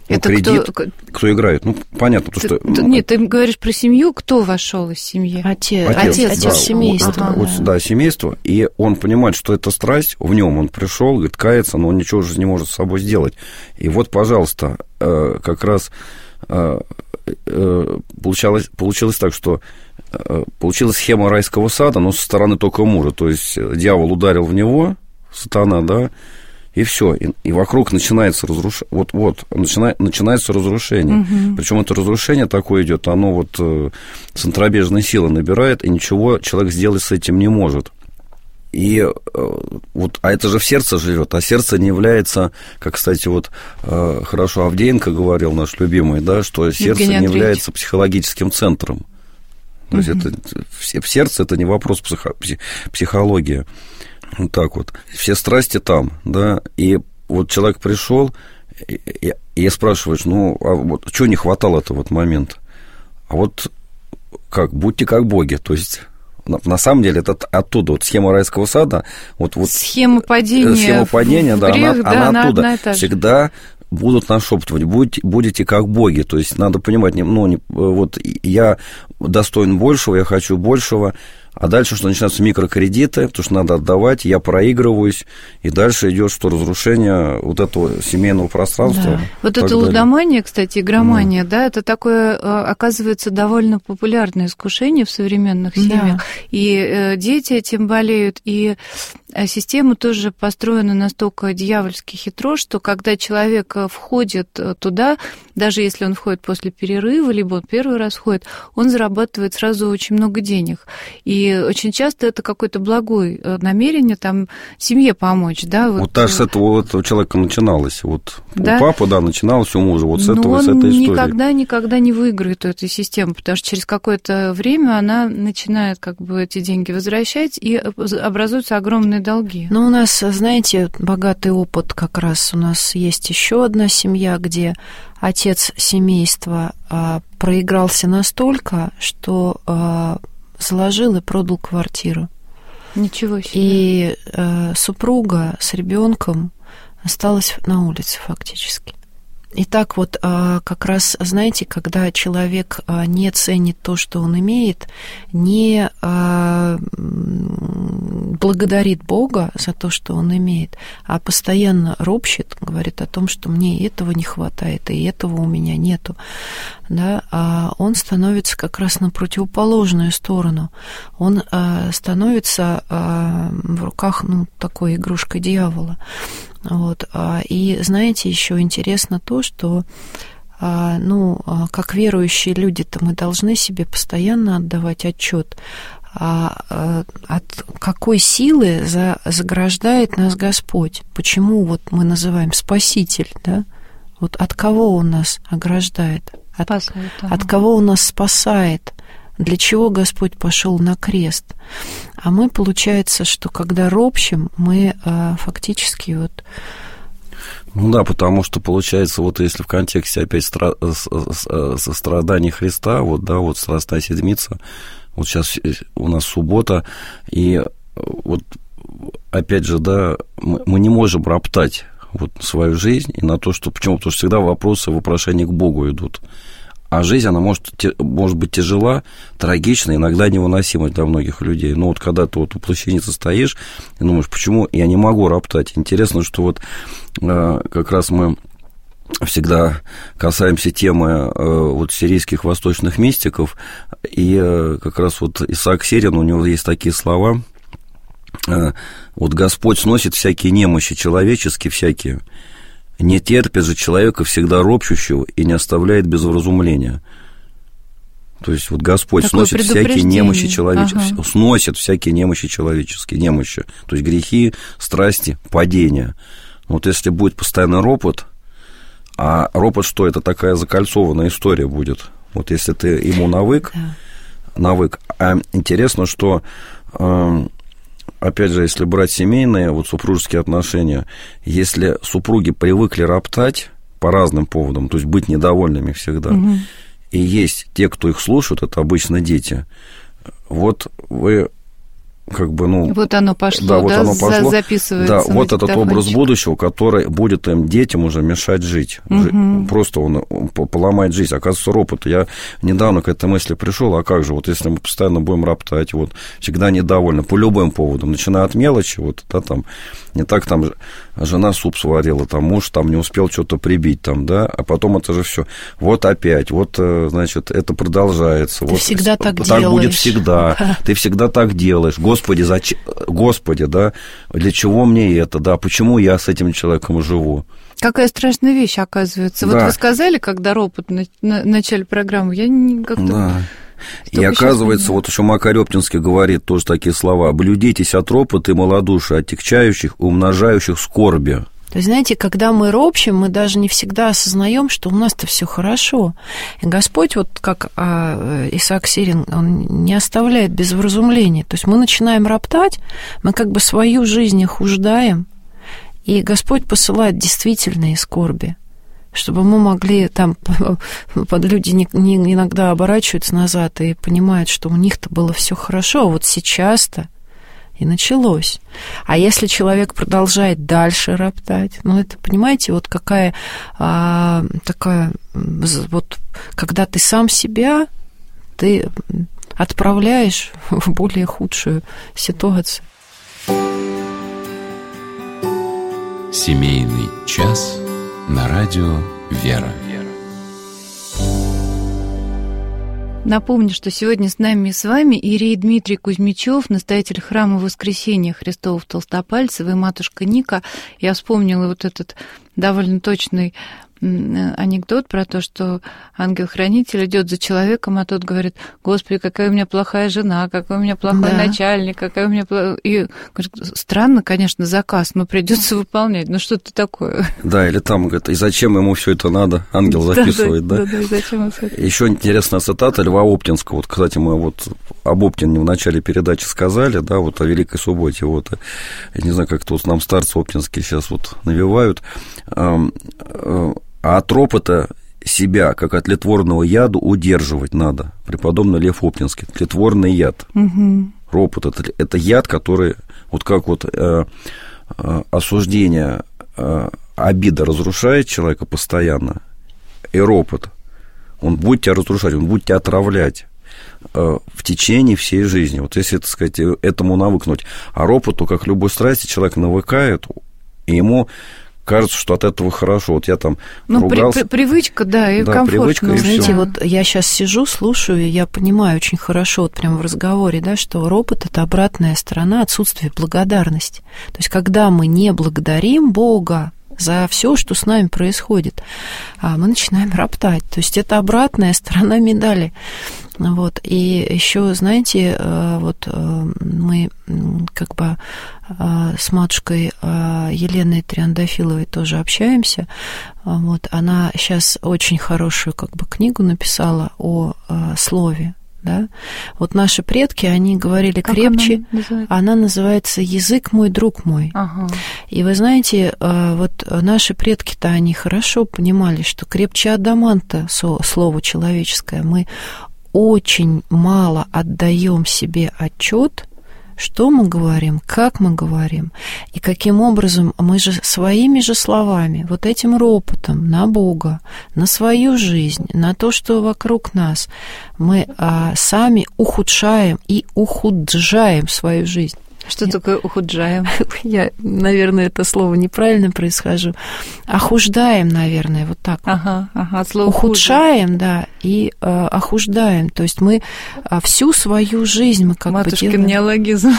Это кредит, кто играет. Ну, понятно, то, что... Нет, ты говоришь про семью, кто вошел из семьи? Отец да, семейства. Да, семейство, и он понимает, что это страсть, в нем он пришел, говорит, кается, но он ничего уже не может с собой сделать. И вот, пожалуйста, как раз получилось так, что получилась схема райского сада, но со стороны только мужа. То есть дьявол ударил в него, сатана, да, и все. И вокруг начинается начинается разрушение. Угу. Причем это разрушение такое идет, оно вот центробежной силы набирает, и ничего человек сделать с этим не может. И вот, а это же в сердце живет, а сердце не является, как, кстати, вот хорошо Авдеенко говорил, наш любимый, да, что сердце не является психологическим центром. То есть это в сердце это не вопрос психологии. Вот так вот. Все страсти там, да, и вот человек пришел, и я спрашиваю, ну, а вот чего не хватало-то в этот момент? А вот как, будьте как боги, то есть... На самом деле, это оттуда, вот схема райского сада, вот схема падения, да, грех, она оттуда. Всегда будут нашептывать, будете как боги. То есть надо понимать, вот я достоин большего, я хочу большего, а дальше, что начинаются микрокредиты, потому что надо отдавать, я проигрываюсь, и дальше идет что разрушение вот этого семейного пространства. Да. Вот это лудомания, кстати, игромания, да, это такое, оказывается, довольно популярное искушение в современных семьях. И дети этим болеют, и система тоже построена настолько дьявольски хитро, что когда человек входит туда, даже если он входит после перерыва, либо он первый раз входит, он зарабатывает сразу очень много денег. И очень часто это какое-то благое намерение, там, семье помочь, да. Вот даже с этого человека начиналось. Вот да? У папы, да, начиналось, у мужа, вот с этой истории. Он никогда не выиграет эту систему, потому что через какое-то время она начинает как бы эти деньги возвращать, и образуются огромные долги. Но у нас, знаете, богатый опыт как раз. У нас есть еще одна семья, где отец семейства проигрался настолько, что заложил и продал квартиру. Ничего себе. И супруга с ребенком осталась на улице фактически. И так вот как раз, знаете, когда человек не ценит то, что он имеет, не благодарит Бога за то, что он имеет, а постоянно ропщет, говорит о том, что мне этого не хватает, и этого у меня нету, да, а он становится как раз на противоположную сторону. Он становится в руках, такой игрушкой дьявола. Вот. И знаете, еще интересно то, что как верующие люди-то мы должны себе постоянно отдавать отчет, от какой силы заграждает нас Господь. Почему вот мы называем Спаситель, да? Вот от кого Он нас ограждает? От кого Он нас спасает? Для чего Господь пошел на крест? А мы, получается, что когда ропщим, мы фактически вот... Ну да, потому что, получается, вот если в контексте опять сострадания Христа, вот, да, вот Страстная Седмица, вот сейчас у нас суббота, и вот опять же, да, мы не можем роптать вот свою жизнь и на то, что... Почему? Потому что всегда вопросы, вопрошения к Богу идут. А жизнь, она может быть тяжела, трагична, иногда невыносима для многих людей. Но вот когда ты вот у плащаницы стоишь и думаешь, почему я не могу роптать? Интересно, что вот как раз мы всегда касаемся темы вот сирийских восточных мистиков, и как раз вот Исаак Сирин, у него есть такие слова: вот Господь сносит всякие немощи человеческие, всякие, не терпит же человека всегда ропщущего и не оставляет без вразумления. То есть вот Господь сносит всякие немощи человеческие, сносит всякие немощи человеческие, немощи, то есть грехи, страсти, падения. Вот если будет постоянный ропот, а ропот что? Это такая закольцованная история будет. Вот если ты ему навык. А интересно, что... Опять же, если брать семейные, вот супружеские отношения, если супруги привыкли роптать по разным поводам, то есть быть недовольными всегда, и есть те, кто их слушают, это обычно дети, вот вы как бы, ну... Вот оно пошло, да, вот оно пошло. Записывается. Да, вот этот образ будущего, который будет им, детям уже мешать жить. Просто он поломает жизнь. Оказывается, ропот. Я недавно к этой мысли пришел, а как же, вот если мы постоянно будем роптать, вот, всегда недовольны по любым поводам, начиная от мелочи, вот, да, там, не так там жена суп сварила, там, муж там не успел что-то прибить, там, да, а потом это же все, вот опять, вот, значит, это продолжается. Ты вот, всегда так делаешь. Так будет всегда. Ты всегда так делаешь. Господи, зачем? Господи, да, для чего мне это, да, почему я с этим человеком живу? Какая страшная вещь, оказывается. Да. Вот вы сказали, когда ропот в начале программы, я как-то... Да. И оказывается, вот еще Макарь Оптинский говорит тоже такие слова: «Блюдитесь от ропота и малодушия, отягчающих и умножающих скорби». То есть, знаете, когда мы ропщим, мы даже не всегда осознаем, что у нас-то все хорошо. И Господь, вот как Исаак Сирин, он не оставляет без вразумления. То есть мы начинаем роптать, мы как бы свою жизнь охуждаем, и Господь посылает действительные скорби, чтобы мы могли, там, люди иногда оборачиваются назад и понимают, что у них-то было все хорошо, а вот сейчас-то и началось. А если человек продолжает дальше роптать, ну, это, понимаете, вот какая такая, вот, когда ты сам себя, ты отправляешь в более худшую ситуацию. Семейный час на радио «Вера». Напомню, что сегодня с нами и с вами иерей Дмитрий Кузьмичев, настоятель храма Воскресения Христова в Толстопальцево, и матушка Ника. Я вспомнила вот этот довольно точный анекдот про то, что ангел-хранитель идет за человеком, а тот говорит: «Господи, какая у меня плохая жена, какой у меня плохой начальник, какая у меня И говорит: странно, конечно, заказ, но придется выполнять. Ну что-то такое. Да, или там говорит: и зачем ему все это надо? Ангел записывает, да? Да, и зачем ему все это? Еще интересная цитата Льва Оптинского. Вот, кстати, мы вот об Оптине в начале передачи сказали, да, вот о Великой Субботе. Вот, я не знаю, как тут нам старцы оптинские сейчас вот навевают. А от ропота себя, как от тлетворного яду, удерживать надо. Преподобный Лев Оптинский. Тлетворный яд. Угу. Ропот – это яд, который, вот как вот осуждение, обида разрушает человека постоянно, и ропот, он будет тебя разрушать, он будет тебя отравлять в течение всей жизни. Вот если, так сказать, этому навыкнуть. А ропоту, как любой страсти, человек навыкает, и ему кажется, что от этого хорошо. Вот я там ругался. Привычка, да, и комфортно. Привычка, и знаете, всё. вот я сейчас сижу, слушаю, и я понимаю очень хорошо, вот прямо в разговоре, да, что ропот – это обратная сторона отсутствия благодарности. То есть, когда мы не благодарим Бога за все, что с нами происходит, мы начинаем роптать. То есть, это обратная сторона медали. Вот. И еще, знаете, вот мы как бы с матушкой Еленой Триандафиловой тоже общаемся. Вот. Она сейчас очень хорошую как бы книгу написала о слове. Да? Вот наши предки, они говорили как крепче. Она называется «Язык мой, друг мой». Ага. И вы знаете, вот наши предки-то, они хорошо понимали, что крепче адаманта слово человеческое. Мы очень мало отдаем себе отчет, что мы говорим, как мы говорим, и каким образом мы же своими же словами, вот этим ропотом на Бога, на свою жизнь, на то, что вокруг нас, мы сами ухудшаем и ухуджаем свою жизнь. Что такое ухуджаем? Я, наверное, это слово неправильно происхожу. Охуждаем, наверное, вот так. Ага, слово ухудшаем, да, и охуждаем. То есть мы всю свою жизнь мы как бы делаем. Матушкин неологизм.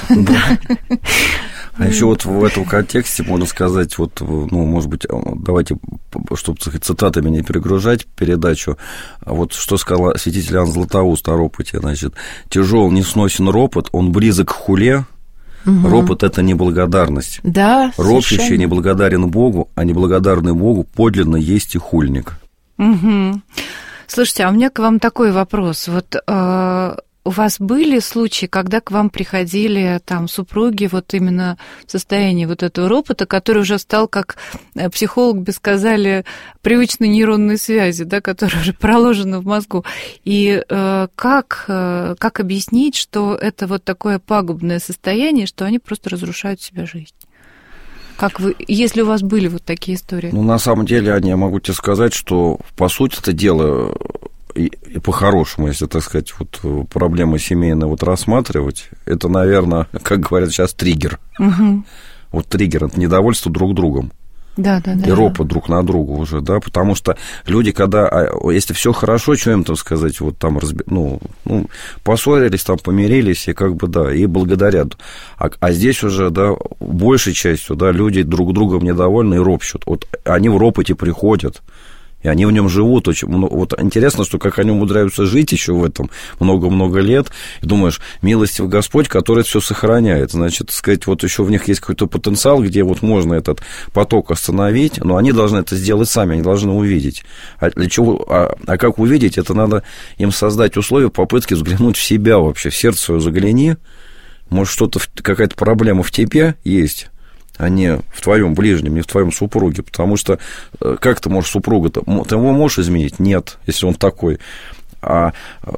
А еще вот в этом контексте можно сказать, вот, ну, может быть, давайте, чтобы цитатами не перегружать передачу, вот что сказал святитель Иоанн Златоуст о ропоте, значит: тяжел, несносен ропот, он близок к хуле. Угу. Ропот – это неблагодарность. Да, ропщущий неблагодарен Богу, а неблагодарный Богу подлинно есть и хульник. Угу. Слушайте, а у меня к вам такой вопрос. Вот у вас были случаи, когда к вам приходили там супруги вот именно в состоянии вот этого ропота, который уже стал, как психолог бы сказали, привычной нейронной связи, да, которая уже проложена в мозгу. И как объяснить, что это вот такое пагубное состояние, что они просто разрушают себе жизнь? Как вы, если у вас были вот такие истории? Ну, на самом деле, Аня, я могу тебе сказать, что, по сути, это дело... И по-хорошему, если, так сказать, вот проблемы семейные вот рассматривать, это, наверное, как говорят сейчас, триггер. Угу. Вот триггер – это недовольство друг другом. Да. И ропот друг на друга уже, да, потому что люди, когда, если все хорошо, что им там сказать, вот там, поссорились, там, помирились, и как бы, да, и благодарят. А здесь уже, да, большей частью, да, люди друг другом недовольны и ропщут. Вот они в ропоте приходят. И они в нем живут очень много. Вот интересно, что как они умудряются жить еще в этом много-много лет. И думаешь, милостивый Господь, который все сохраняет. Значит, так сказать, вот еще в них есть какой-то потенциал, где вот можно этот поток остановить, но они должны это сделать сами, они должны увидеть. А для чего? А как увидеть? Это надо им создать условия, попытки взглянуть в себя вообще, в сердце свое загляни. Может, что-то, какая-то проблема в тебе есть, а не в твоем ближнем, не в твоем супруге. Потому что как ты можешь супруга-то? Ты его можешь изменить? Нет, если он такой. А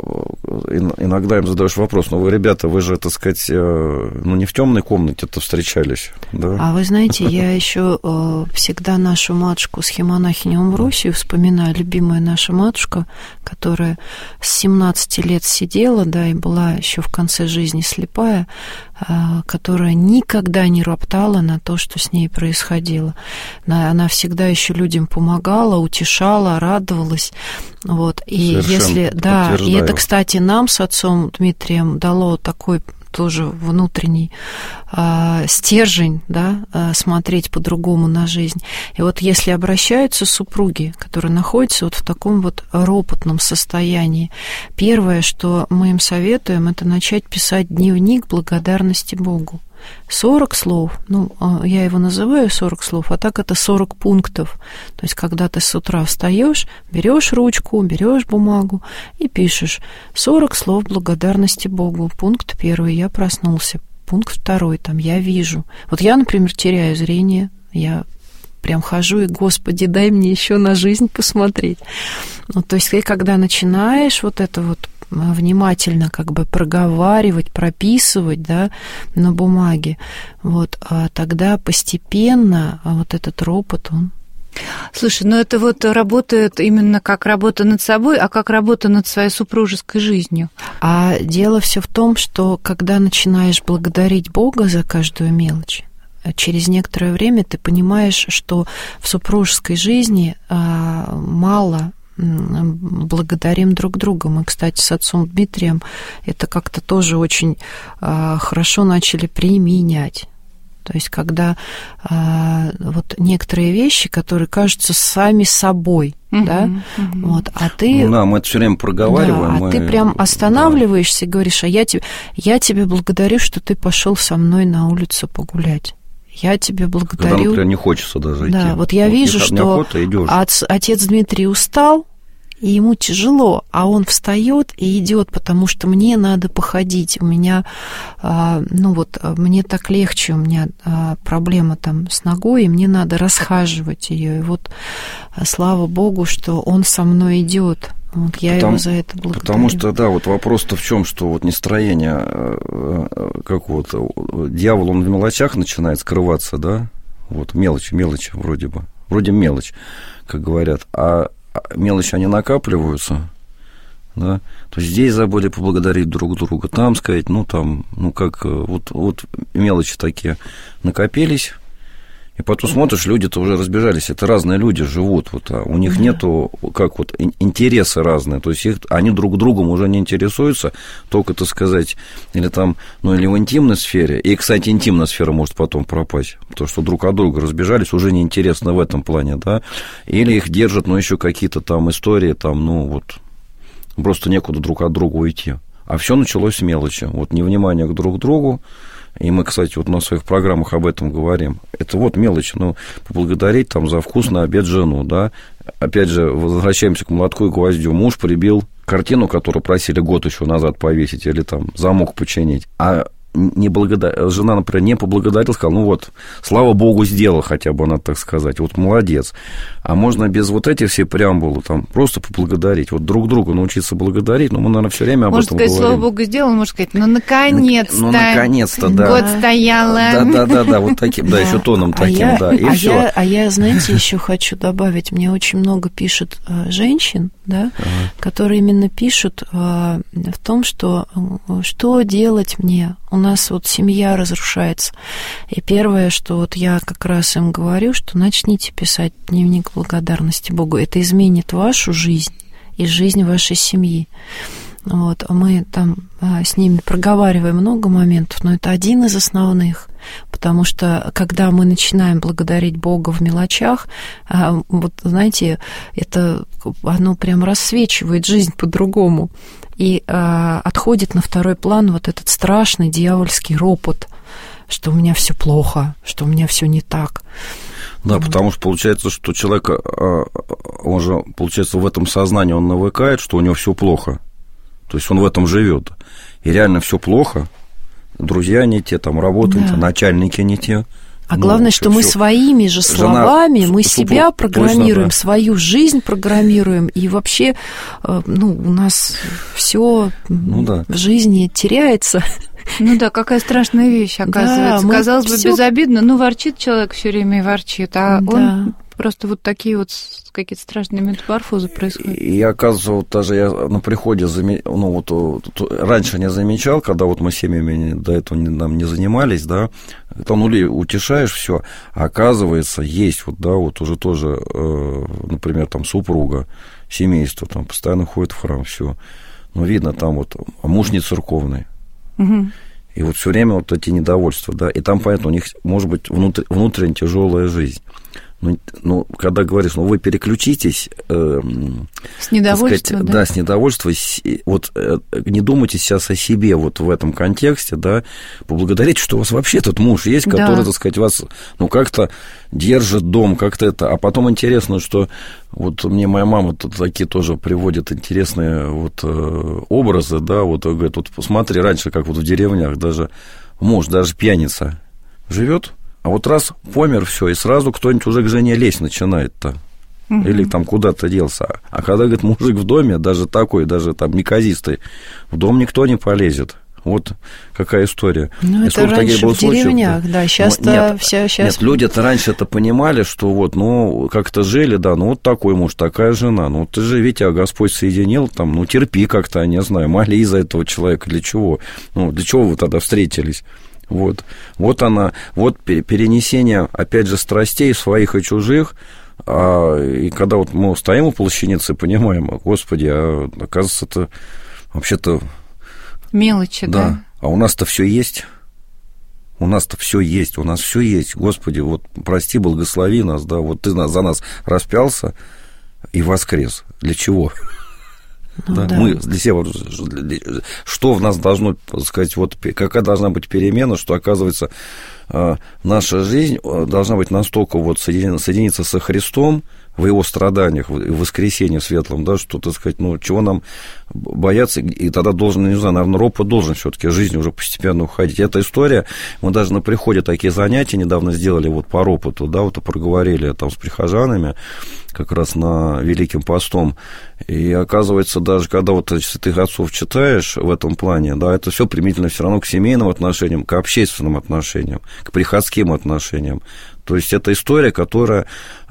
иногда им задаешь вопрос: ну, вы, ребята, вы же, так сказать, не в темной комнате-то встречались, да? А вы знаете, я еще всегда нашу матушку схемонахиню Амвросию вспоминаю, любимая наша матушка, которая с 17 лет сидела, да, и была еще в конце жизни слепая, которая никогда не роптала на то, что с ней происходило. Она всегда еще людям помогала, утешала, радовалась. Вот. И если, да, и это, кстати, нам с отцом Дмитрием дало такой тоже внутренний стержень, да, смотреть по-другому на жизнь. И вот если обращаются супруги, которые находятся вот в таком вот ропотном состоянии, первое, что мы им советуем, это начать писать дневник благодарности Богу. 40 слов, я его называю 40 слов, а так это 40 пунктов. То есть, когда ты с утра встаешь, берешь ручку, берешь бумагу и пишешь 40 слов благодарности Богу. Пункт 1, я проснулся. Пункт 2, там, я вижу. Вот я, например, теряю зрение, я прям хожу и, Господи, дай мне еще на жизнь посмотреть. То есть, ты когда начинаешь вот это вот внимательно как бы проговаривать, прописывать, да, на бумаге, вот, а тогда постепенно вот этот ропот, он... Слушай, это вот работает именно как работа над собой, а как работа над своей супружеской жизнью? А дело все в том, что когда начинаешь благодарить Бога за каждую мелочь, через некоторое время ты понимаешь, что в супружеской жизни мало благодарим друг друга. Мы, кстати, с отцом Дмитрием это как-то тоже очень хорошо начали применять. То есть, когда вот некоторые вещи, которые кажутся сами собой, да, вот, а ты... мы это все время проговариваем. Да, а ты прям останавливаешься и говоришь: а я тебе благодарю, что ты пошел со мной на улицу погулять. Я тебе благодарю. Когда, например, не хочется даже идти. Да, вот я вижу, что отец Дмитрий устал, и ему тяжело, а он встает и идет, потому что мне надо походить. У меня, мне так легче, у меня проблема там с ногой, и мне надо расхаживать ее. И вот слава Богу, что он со мной идет. Вот я его за это благодарю. Потому что, да, вот вопрос-то в чем, что вот настроение, как вот дьявол, он в мелочах начинает скрываться, да, вот мелочи вроде бы, мелочь, как говорят, а мелочи, они накапливаются, да, то есть здесь забыли поблагодарить друг друга, там сказать, вот мелочи такие накопились. И потом смотришь, люди-то уже разбежались, это разные люди живут, а у них нету, интересы разные, то есть они друг другом уже не интересуются, только, так сказать, или там, или в интимной сфере, и, кстати, интимная сфера может потом пропасть, потому что друг от друга разбежались, уже неинтересно в этом плане, да, или их держат, еще какие-то там истории, просто некуда друг от друга уйти, а все началось с мелочи, невнимание к друг другу, и мы, кстати, вот на своих программах об этом говорим, это вот мелочь, ну, поблагодарить там за вкусный обед жену, да, опять же, возвращаемся к молотку и гвоздю, муж прибил картину, которую просили год еще назад повесить, или там замок починить, а жена, например, не поблагодарила, сказала, ну вот, слава богу, сделала хотя бы, она так сказать, вот молодец. А можно без вот этих все преамбулы там просто поблагодарить, вот друг друга научиться благодарить, но мы, наверное, все время об этом говорим. Можно сказать, слава богу, сделала, можно сказать, ну, наконец-то. Ну, наконец-то, да. Год стояла. Да, вот таким, да, еще тоном таким, да, и все. А я, знаете, еще хочу добавить, мне очень много пишут женщин, да, которые именно пишут в том, что делать мне, у нас вот семья разрушается. И первое, что вот я как раз им говорю, что начните писать дневник благодарности Богу. Это изменит вашу жизнь и жизнь вашей семьи. Вот. Мы там с ними проговариваем много моментов, но это один из основных, потому что когда мы начинаем благодарить Бога в мелочах, вот знаете, оно прям рассвечивает жизнь по-другому, и отходит на второй план вот этот страшный дьявольский ропот, что у меня все плохо, что у меня все не так. Да, потому что получается, что человек, он же, получается, в этом сознании он навыкает, что у него все плохо. То есть он в этом живет. И реально все плохо. Друзья не те, там работа не те, начальники не те. А главное, что мы своими же словами, мы себя программируем, свою жизнь программируем, и вообще, ну, у нас все в жизни теряется. Ну да, какая страшная вещь, оказывается. Да, казалось бы, безобидно, ну, ворчит человек все время и ворчит, а он просто вот такие вот какие-то страшные метаморфозы происходят. И оказывается, вот даже я на приходе, раньше не замечал, когда вот мы семьями до этого не занимались, да, там утешаешь все, а оказывается, есть вот, да, вот уже тоже, например, там супруга, семейство, там постоянно ходит в храм, все, но видно там вот, а муж не церковный. Угу. И вот все время вот эти недовольства, да, и там, поэтому у них может быть внутренне тяжелая жизнь. Ну, когда говоришь, вы переключитесь... с недовольства, сказать, да, с недовольства. Вот не думайте сейчас о себе вот в этом контексте, да, поблагодарите, что у вас вообще тут муж есть, который, так сказать, вас, как-то держит дом, как-то это. А потом интересно, что вот мне моя мама тут такие тоже приводит интересные вот образы, да, вот говорит, вот посмотри, раньше, как вот в деревнях, даже муж, даже пьяница живет. А вот раз помер, все, и сразу кто-нибудь уже к жене лезть начинает-то. Или там куда-то делся. А когда, говорит, мужик в доме, даже такой, даже там неказистый, в дом никто не полезет. Вот какая история. Ну, это раньше в деревнях, да, сейчас-то все... Нет, люди-то раньше это понимали, что вот, как-то жили, да, вот такой муж, такая жена, ты же, видите, Господь соединил, там, терпи как-то, не знаю, молись за этого человека, для чего? Для чего вы тогда встретились? Вот перенесение, опять же, страстей своих и чужих, и когда вот мы стоим у плащаницы и понимаем, Господи, оказывается, это вообще-то... Мелочи, да. А у нас-то все есть. У нас-то все есть, у нас все есть. Господи, вот прости, благослови нас, да, вот ты за нас распялся и воскрес. Для чего? Да. Мы для себя, что в нас должно, так сказать, вот какая должна быть перемена, что, оказывается, наша жизнь должна быть настолько вот соединиться со Христом в его страданиях, в воскресенье светлом, да, что, так сказать, чего нам бояться, и тогда должен, не знаю, наверное, ропот должен все-таки жизнь уже постепенно уходить. Эта история, мы даже на приходе такие занятия недавно сделали вот по ропоту, да, вот и проговорили там с прихожанами, как раз на Великим постом, и оказывается, даже когда вот святых отцов читаешь в этом плане, да, это все примитивно все равно к семейным отношениям, к общественным отношениям, к приходским отношениям. То есть это история, которая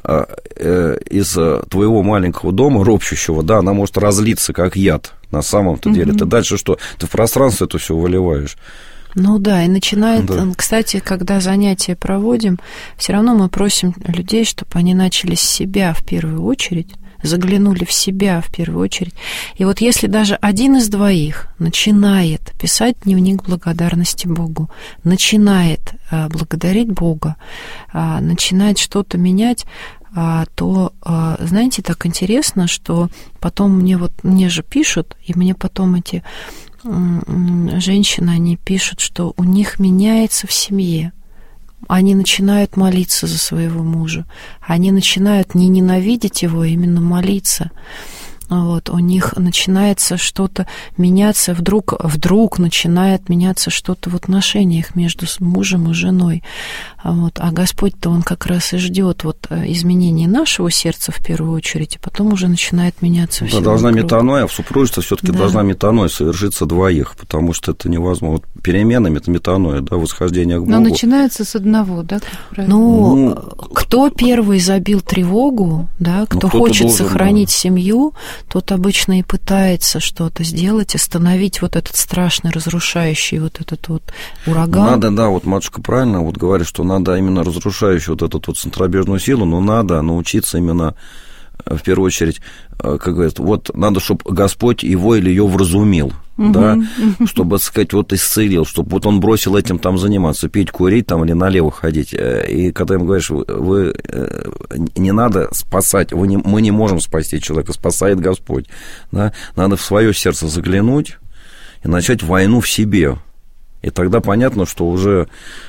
из твоего маленького дома, ропщущего, да, она может разлиться как яд на самом-то деле. Ты дальше что? Ты в пространство это все выливаешь. Ну да, и начинает, кстати, когда занятия проводим, все равно мы просим людей, чтобы они начали с себя в первую очередь, заглянули в себя в первую очередь. И вот если даже один из двоих начинает писать дневник благодарности Богу, начинает благодарить Бога, начинает что-то менять, то, знаете, так интересно, что потом мне же пишут, и мне потом эти женщины, они пишут, что у них меняется в семье. Они начинают молиться за своего мужа. Они начинают не ненавидеть его, а именно молиться. Вот, у них начинается что-то меняться, вдруг начинает меняться что-то в отношениях между мужем и женой. Вот, а Господь-то, Он как раз и ждет вот изменения нашего сердца в первую очередь, и потом уже начинает меняться все. Должна метаноя, в супружестве все-таки должна метаноя совершиться двоих, потому что это невозможно. Вот переменами это метаноя, да, восхождение к Богу. Но начинается с одного, да, как правило? Ну, кто первый забил тревогу, да, кто хочет должен, сохранить семью, тот обычно и пытается что-то сделать, остановить вот этот страшный, разрушающий вот этот вот ураган. Надо, да, вот матушка правильно вот говорит, что надо именно разрушающую вот эту вот центробежную силу, но надо научиться именно, в первую очередь, как говорят, вот надо, чтобы Господь его или ее вразумил, да, чтобы, так сказать, вот исцелил, чтобы вот он бросил этим там заниматься, пить, курить там или налево ходить. И когда им говоришь, вы не надо спасать, мы не можем спасти человека, спасает Господь, да, надо в свое сердце заглянуть и начать войну в себе. И тогда понятно, что уже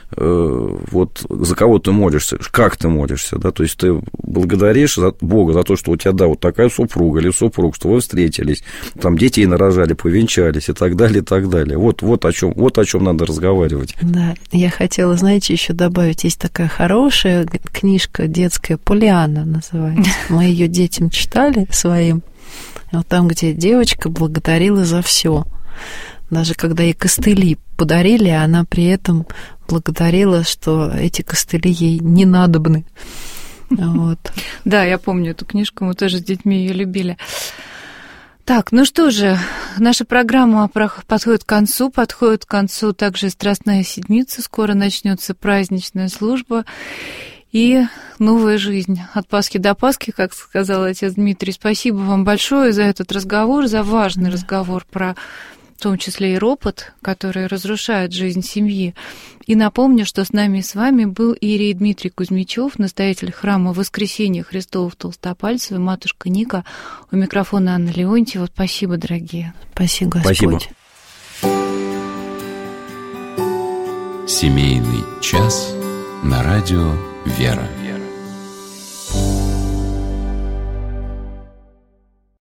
вот за кого ты молишься, как ты молишься, да, то есть ты благодаришь Бога за то, что у тебя, да, вот такая супруга или супруг, что вы встретились, там детей нарожали, повенчались и так далее, и так далее. Вот о чем надо разговаривать. Да, я хотела, знаете, еще добавить, есть такая хорошая книжка детская, «Поллианна» называется. Мы ее детям читали своим, вот там, где девочка благодарила за все. Даже когда ей костыли подарили, она при этом благодарила, что эти костыли ей не надобны. Вот. Да, я помню эту книжку, мы тоже с детьми ее любили. Так, ну что же, наша программа подходит к концу также Страстная Седмица, скоро начнется праздничная служба и новая жизнь от Пасхи до Пасхи, как сказал отец Дмитрий. Спасибо вам большое за этот разговор, за важный разговор про в том числе и ропот, который разрушает жизнь семьи. И напомню, что с нами и с вами был иерей Дмитрий Кузьмичев, настоятель храма Воскресения Христова в Толстопальцеве, матушка Ника. У микрофона Анна Леонтьева. Спасибо, дорогие. Спасибо, Господь. Спасибо. Семейный час на радио «Вера».